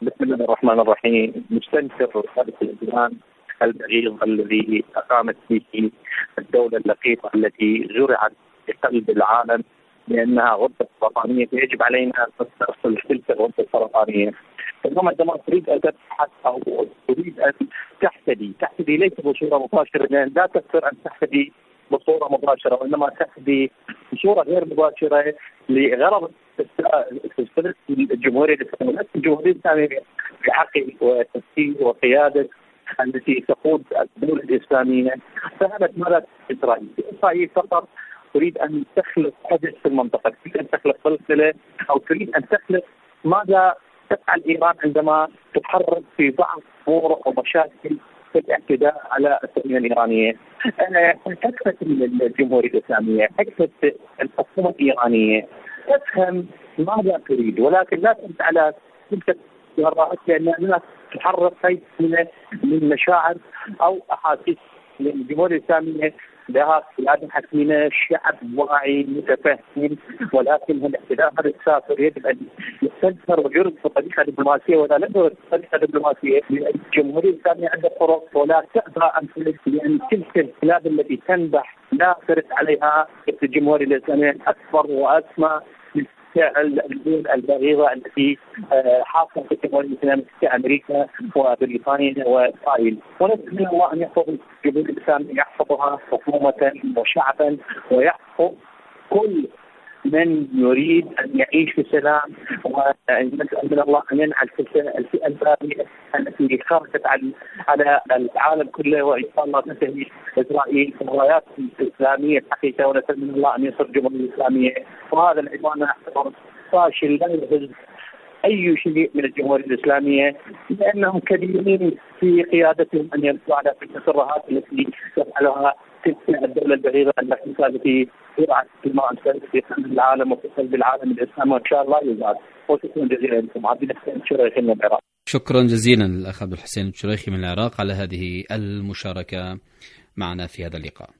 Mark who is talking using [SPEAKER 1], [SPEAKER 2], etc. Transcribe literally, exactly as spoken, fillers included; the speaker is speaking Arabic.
[SPEAKER 1] بسم الله الرحمن الرحيم. مستنكر حدث الإجرام البغيض الذي أقامت به الدولة اللقيطة التي زرعت في قلب العالم لأنها غدة سرطانية، يجب علينا أن نفصل تلك الغدة السرطانية. فاليوم عندما تريد أن تبحث أو تريد أن تحتدي تحتدي ليس بصورة مباشرة، لأن لا تقدر أن تحتدي بصورة مباشرة، وإنما تحتدي بصورة غير مباشرة لغرض تستدرك الجمهورية الإسلامية. الجمهورية الإسلامية بعقل وتفكير وقيادة التي تقود الدولة الإسلامية فهمت ماذا إسرائيل. إسرائيل فقط تريد أن تخلق حدث في المنطقة، تريد أن تخلق سلسلة أو تريد أن تخلق ماذا تفعل إيران عندما تحرك في بعض أمور ومشاكل في الاعتداء على التنمية الإيرانية. حكمة الجمهورية الإسلامية، حكمة الحكومة الإيرانية تفهم ماذا تريد، ولكن لا تنسى على تلك الجرائم لأنها تحرك من من مشاعر أو أحاسيس الجمهورية الإسلامية. لها قيادة حكيمة، شعب واعي متفهم، ولكن الاعتداء هذا السافر يجب ان يستنكر ويرد بطريقه دبلوماسيه، ولا لا يرد بطريقه دبلوماسيه. الجمهوريه الاسلاميه عندها طرق ولا تقدر ان تلك، لان تلك الكلاب التي تنبح لا ترد عليها الجمهوريه الاسلاميه اكبر واسمى الدول البغيضة التي حاصلة في الجمهورية الإسلامية كأمريكا وبريطانيا وإسرائيل. ونسأل من الله أن يحفظ الجمهورية الإسلامية، يحفظها حكومة وشعبا، ويحفظ كل من يريد أن يعيش في سلام. ونسأل من الله أن ينعل الفئة الباغية التي خرجت على العالم كله، وإن شاء الله تنتهي إسرائيل في الرايات الإسلامية الحقيقة. ونسأل من الله أن ينصر الجمهورية الإسلامية. وهذا العدوان أعتبر فاشل لا يهز أي شيء من الجمهورية الإسلامية، لأنهم كبيرين في قيادتهم أن يردوا على تلك الترهات التي تفعلها تلك الدولة البغيضة التي زرعت الماء في قلب العالم وفي قلب العالم الإسلامي، وإن شاء الله يزال. وشكرا جزيلا لكم. عبد الحسين الشريخي من العراق.
[SPEAKER 2] شكرا جزيلا الأخ عبد الحسين الشريخي من العراق على هذه المشاركة معنا في هذا اللقاء.